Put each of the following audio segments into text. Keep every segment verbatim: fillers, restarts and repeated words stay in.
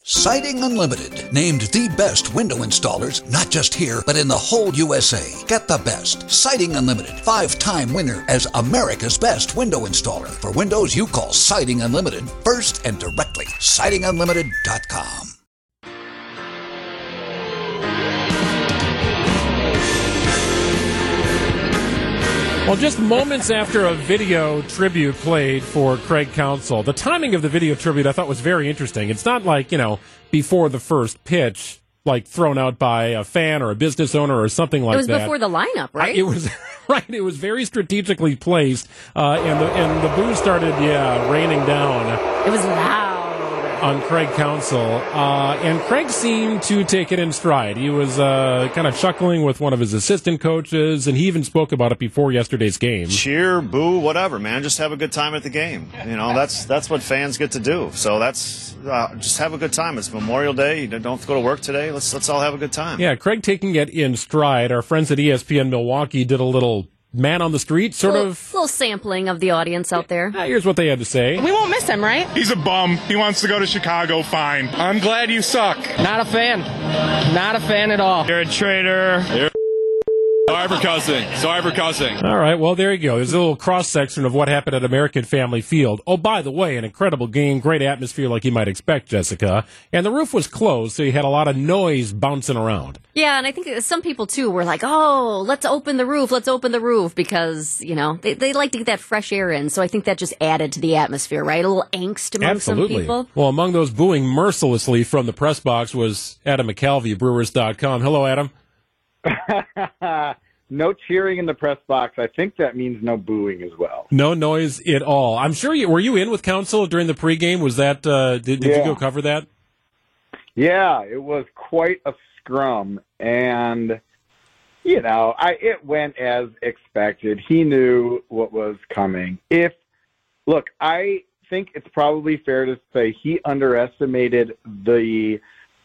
Siding Unlimited, named the best window installers, not just here, but in the whole U S A. Get the best. Siding Unlimited, five-time winner as America's best window installer. For windows you call Siding Unlimited first and directly. siding unlimited dot com. Well, just moments after a video tribute played for Craig Counsell, the timing of the video tribute I thought was very interesting. It's not like, you know, before the first pitch, like thrown out by a fan or a business owner or something like that. It was that. before the lineup, right? I, it was right. It was very strategically placed, uh, and the and the booze started, yeah, raining down. It was loud on Craig Counsell, uh, and Craig seemed to take it in stride. He was uh, kind of chuckling with one of his assistant coaches, and he even spoke about it before yesterday's game. Cheer, boo, whatever, man. Just have a good time at the game. You know, that's that's what fans get to do. So that's uh, just have a good time. It's Memorial Day. You don't have to go to work today. Let's let's all have a good time. Yeah, Craig taking it in stride. Our friends at E S P N Milwaukee did a little man on the street, sort little, of. little sampling of the audience out there. Uh, here's what they had to say. We won't miss him, right? He's a bum. He wants to go to Chicago. Fine. I'm glad you suck. Not a fan. Not a fan at all. You're a traitor. You're Sorry for cussing. Sorry for cussing. All right, well, there you go. There's a little cross-section of what happened at American Family Field. Oh, by the way, an incredible game, great atmosphere like you might expect, Jessica. And the roof was closed, so you had a lot of noise bouncing around. Yeah, and I think some people, too, were like, oh, let's open the roof, let's open the roof, because, you know, they, they like to get that fresh air in. So I think that just added to the atmosphere, right? A little angst among Absolutely. some people. Well, among those booing mercilessly from the press box was Adam McCalvey, Brewers dot com. Hello, Adam. No cheering in the press box. I think that means no booing as well. No noise at all. I'm sure you were you in with Counsell during the pregame? Was that uh, did, did yeah. you go cover that? Yeah, it was quite a scrum, and you know, I it went as expected. He knew what was coming. If look, I think it's probably fair to say he underestimated the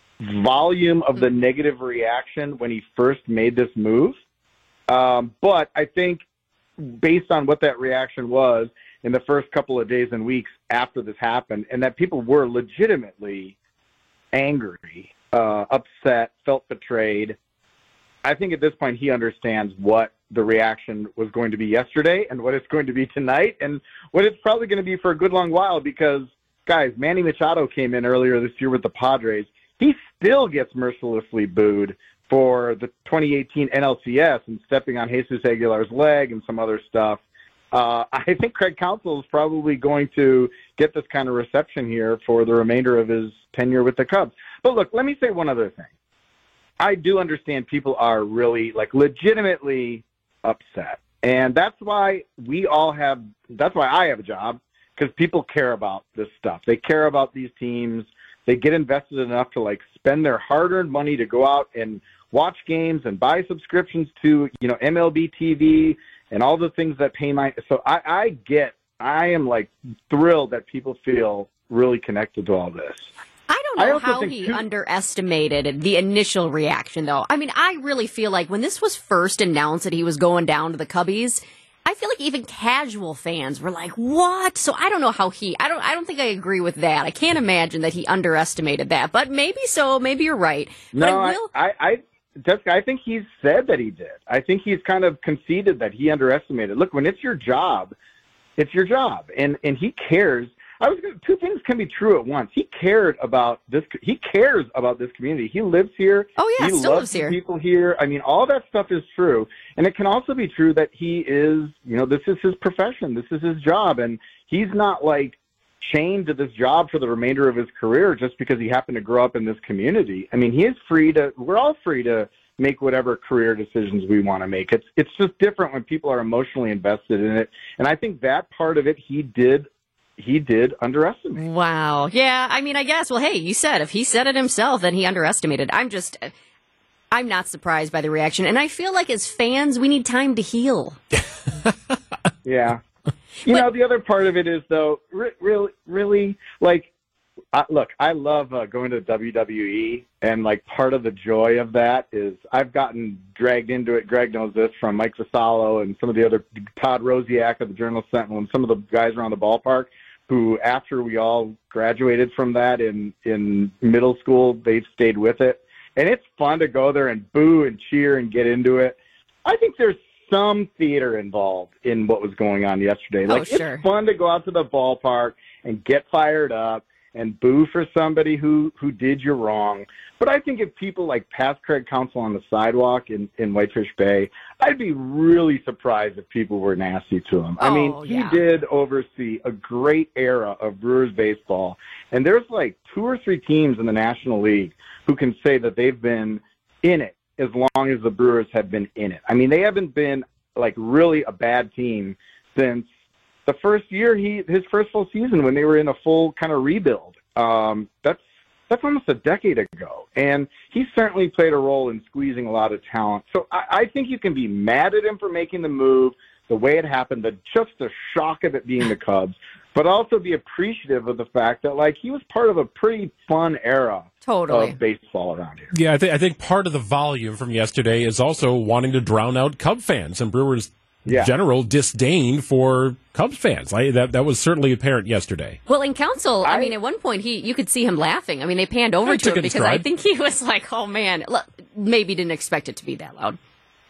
volume of the negative reaction when he first made this move. Um, but I think based on what that reaction was in the first couple of days and weeks after this happened, and that people were legitimately angry, uh, upset, felt betrayed, I think at this point he understands what the reaction was going to be yesterday and what it's going to be tonight and what it's probably going to be for a good long while because, guys, Manny Machado came in earlier this year with the Padres. He still gets mercilessly booed for the twenty eighteen N L C S and stepping on Jesus Aguilar's leg and some other stuff. Uh, I think Craig Counsell is probably going to get this kind of reception here for the remainder of his tenure with the Cubs. But look, let me say one other thing. I do understand people are really, like, legitimately upset. And that's why we all have, that's why I have a job, because people care about this stuff. They care about these teams. They get invested enough to, like, spend their hard-earned money to go out and watch games and buy subscriptions to, you know, M L B T V and all the things that pay my, so I, I get, I am like thrilled that people feel really connected to all this. I don't know I how he too- underestimated the initial reaction, though. I mean, I really feel like when this was first announced that he was going down to the Cubbies, I feel like even casual fans were like, what? So I don't know how he, I don't, I don't think I agree with that. I can't imagine that he underestimated that, but maybe so, maybe you're right. But No, I I, will, I, I, Jessica, I think he's said that he did. I think he's kind of conceded that he underestimated. Look, when it's your job, it's your job, and and he cares. I was gonna, two things can be true at once. He cared about this. He cares about this community. He lives here. Oh yeah, he still loves lives the here. people here. I mean, all that stuff is true, and it can also be true that he is. You know, this is his profession. This is his job, and he's not like chained to this job for the remainder of his career just because he happened to grow up in this community. I mean, he is free to. We're all free to make whatever career decisions we want to make. It's it's just different when people are emotionally invested in it, and I think that part of it he did. He did underestimate. Wow. Yeah, I mean, I guess, well, hey, you said, if he said it himself, then he underestimated. I'm just, I'm not surprised by the reaction. And I feel like as fans, we need time to heal. Yeah. You But- know, the other part of it is, though, re- really, really, like, uh, look, I love uh, going to W W E, and, like, part of the joy of that is I've gotten dragged into it. Greg knows this from Mike Vassallo and some of the other, Todd Rosiak of the Journal-Sentinel, and some of the guys around the ballpark, who, after we all graduated from that in, in middle school, they've stayed with it. And it's fun to go there and boo and cheer and get into it. I think there's some theater involved in what was going on yesterday. Like, oh, sure. It's fun to go out to the ballpark and get fired up and boo for somebody who, who did you wrong. But I think if people like pass Craig Counsell on the sidewalk in, in Whitefish Bay, I'd be really surprised if people were nasty to him. Oh, I mean, he yeah. did oversee a great era of Brewers baseball. And there's like two or three teams in the National League who can say that they've been in it as long as the Brewers have been in it. I mean, they haven't been like really a bad team since the first year, he his first full season when they were in a full kind of rebuild. Um, that's that's almost a decade ago, and he certainly played a role in squeezing a lot of talent. So I, I think you can be mad at him for making the move, the way it happened, the just the shock of it being the Cubs, but also be appreciative of the fact that like he was part of a pretty fun era totally. of baseball around here. Yeah, I, th- I think part of the volume from yesterday is also wanting to drown out Cub fans and Brewers. Yeah. General disdain for Cubs fans. I, that that was certainly apparent yesterday. Well, in Counsell, I, I mean, at one point he you could see him laughing. I mean, they panned over I to him because stride. I think he was like, "Oh man," look, maybe didn't expect it to be that loud.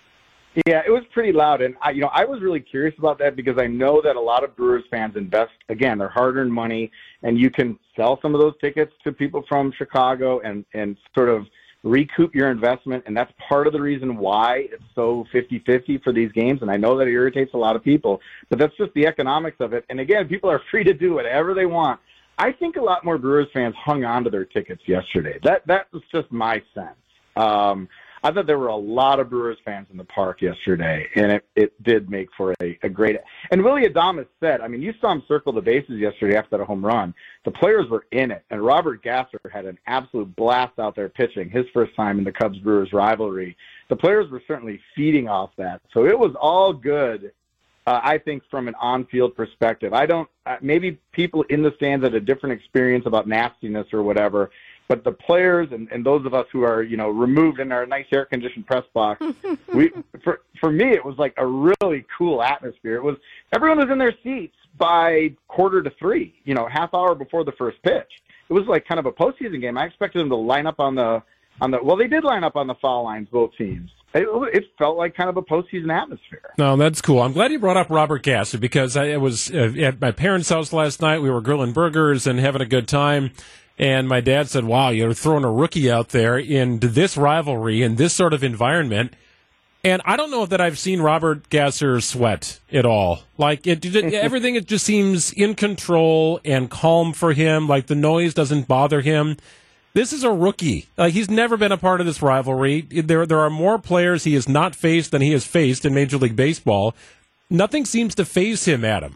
Yeah, it was pretty loud, and I, you know, I was really curious about that because I know that a lot of Brewers fans invest again their hard-earned money, and you can sell some of those tickets to people from Chicago and and sort of recoup your investment, and that's part of the reason why it's so fifty-fifty for these games, and I know that it irritates a lot of people, but that's just the economics of it. And again, people are free to do whatever they want. I think a lot more Brewers fans hung on to their tickets yesterday. That that was just my sense. Um, I thought there were a lot of Brewers fans in the park yesterday, and it, it did make for a, a great – and Willy Adames said, I mean, you saw him circle the bases yesterday after that home run. The players were in it, and Robert Gasser had an absolute blast out there pitching, his first time in the Cubs-Brewers rivalry. The players were certainly feeding off that. So it was all good, uh, I think, from an on-field perspective. I don't uh, – maybe people in the stands had a different experience about nastiness or whatever, but the players and, and those of us who are, you know, removed in our nice air-conditioned press box, we for for me it was like a really cool atmosphere. It was everyone was in their seats by quarter to three, you know, half hour before the first pitch. It was like kind of a postseason game. I expected them to line up on the on the well, they did line up on the foul lines, both teams. It, it felt like kind of a postseason atmosphere. No, that's cool. I'm glad you brought up Robert Gasser because I was uh, at my parents' house last night. We were grilling burgers and having a good time. And my dad said, wow, you're throwing a rookie out there into this rivalry, in this sort of environment. And I don't know that I've seen Robert Gasser sweat at all. Like, it, it, everything, it just seems in control and calm for him. Like, the noise doesn't bother him. This is a rookie. Like, he's never been a part of this rivalry. There, there are more players he has not faced than he has faced in Major League Baseball. Nothing seems to faze him, Adam.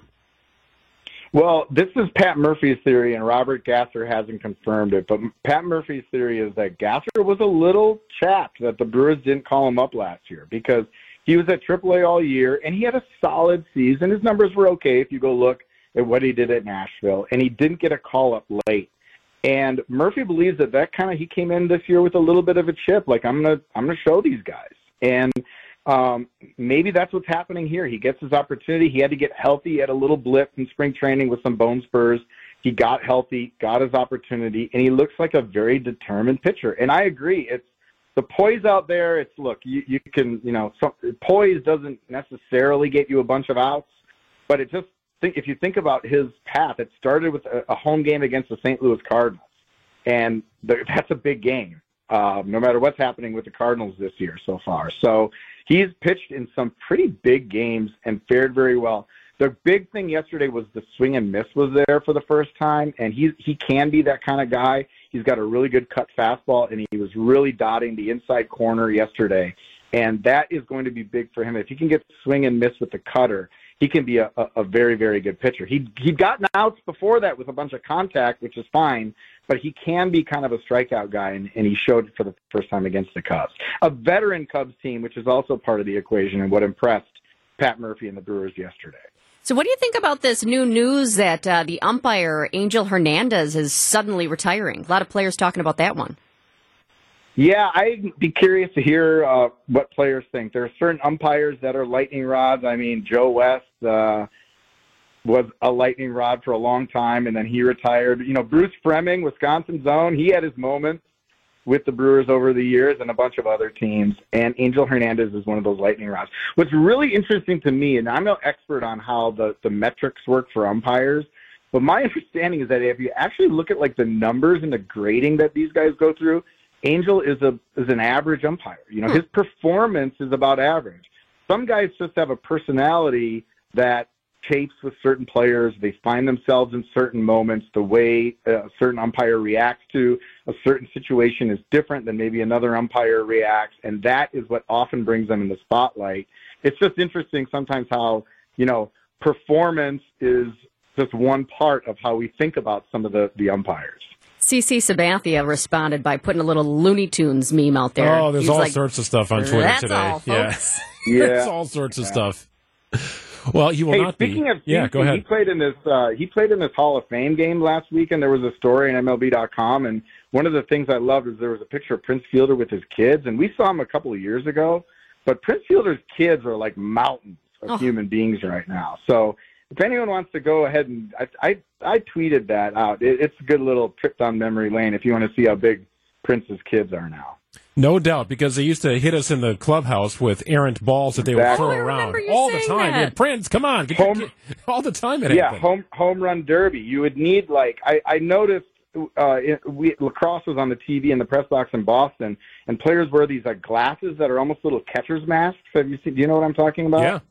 Well, this is Pat Murphy's theory, and Robert Gasser hasn't confirmed it. But Pat Murphy's theory is that Gasser was a little chapped that the Brewers didn't call him up last year because he was at triple A all year, and he had a solid season. His numbers were okay if you go look at what he did at Nashville, and he didn't get a call-up late. And Murphy believes that that kind of he came in this year with a little bit of a chip, like I'm gonna I'm gonna show these guys, and Um, maybe that's what's happening here. He gets his opportunity. He had to get healthy. He had a little blip in spring training with some bone spurs. He got healthy, got his opportunity, and he looks like a very determined pitcher. And I agree. It's the poise out there. It's, look, you, you can, you know, some, poise doesn't necessarily get you a bunch of outs, but it just, think if you think about his path, it started with a, a home game against the Saint Louis Cardinals. And the, that's a big game, uh, no matter what's happening with the Cardinals this year so far. So, he's pitched in some pretty big games and fared very well. The big thing yesterday was the swing and miss was there for the first time, and he he can be that kind of guy. He's got a really good cut fastball, and he was really dotting the inside corner yesterday, and that is going to be big for him. If he can get swing and miss with the cutter, he can be a, a, a very, very good pitcher. He, he'd gotten outs before that with a bunch of contact, which is fine, but he can be kind of a strikeout guy, and, and he showed it for the first time against the Cubs. A veteran Cubs team, which is also part of the equation and what impressed Pat Murphy and the Brewers yesterday. So what do you think about this new news that uh, the umpire, Angel Hernandez, is suddenly retiring? A lot of players talking about that one. Yeah, I'd be curious to hear uh, what players think. There are certain umpires that are lightning rods. I mean, Joe West, uh, was a lightning rod for a long time, and then he retired. You know, Bruce Fremming, Wisconsin's own, he had his moments with the Brewers over the years and a bunch of other teams, and Angel Hernandez is one of those lightning rods. What's really interesting to me, and I'm no expert on how the, the metrics work for umpires, but my understanding is that if you actually look at like the numbers and the grading that these guys go through, Angel is a is an average umpire. You know, his performance is about average. Some guys just have a personality that tapes with certain players. They find themselves in certain moments. The way a certain umpire reacts to a certain situation is different than maybe another umpire reacts, and that is what often brings them in the spotlight. It's just interesting sometimes how, you know, performance is just one part of how we think about some of the, the umpires. C C Sabathia responded by putting a little Looney Tunes meme out there. Oh, there's He's all like, sorts of stuff on Twitter That's today. all, folks. Yeah, Yeah. There's all sorts of Yeah. stuff. Well, you will hey, not speaking be. of yeah, C C, go ahead. He played in this. Uh, he played in this Hall of Fame game last week, and there was a story in M L B dot com. And one of the things I loved is there was a picture of Prince Fielder with his kids, and we saw him a couple of years ago. But Prince Fielder's kids are like mountains of Oh. human beings right now. So if anyone wants to go ahead and I I, I tweeted that out. It, it's a good little trip down memory lane if you want to see how big Prince's kids are now. No doubt, because they used to hit us in the clubhouse with errant balls that they would Exactly. throw Oh, I around remember you all the saying time. that. Yeah, Prince, come on, get your Home- kid- all the time. It Yeah, happened. home home run derby. You would need like I, I noticed uh, it, we, lacrosse was on the T V in the press box in Boston, and players wear these like glasses that are almost little catcher's masks. Have you seen? Do you know what I'm talking about? Yeah.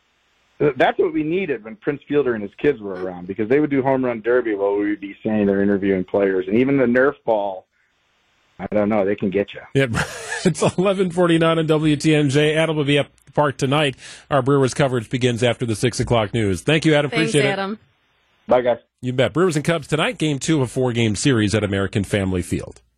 That's what we needed when Prince Fielder and his kids were around, because they would do home run derby while we would be saying they're interviewing players, and even the Nerf ball. I don't know. They can get you. Yep. It's eleven forty-nine on W T M J. Adam will be up at the park tonight. Our Brewers coverage begins after the six o'clock news. Thank you, Adam. Thanks, Appreciate Adam. it. Bye, guys. You bet. Brewers and Cubs tonight, game two of a four-game series at American Family Field.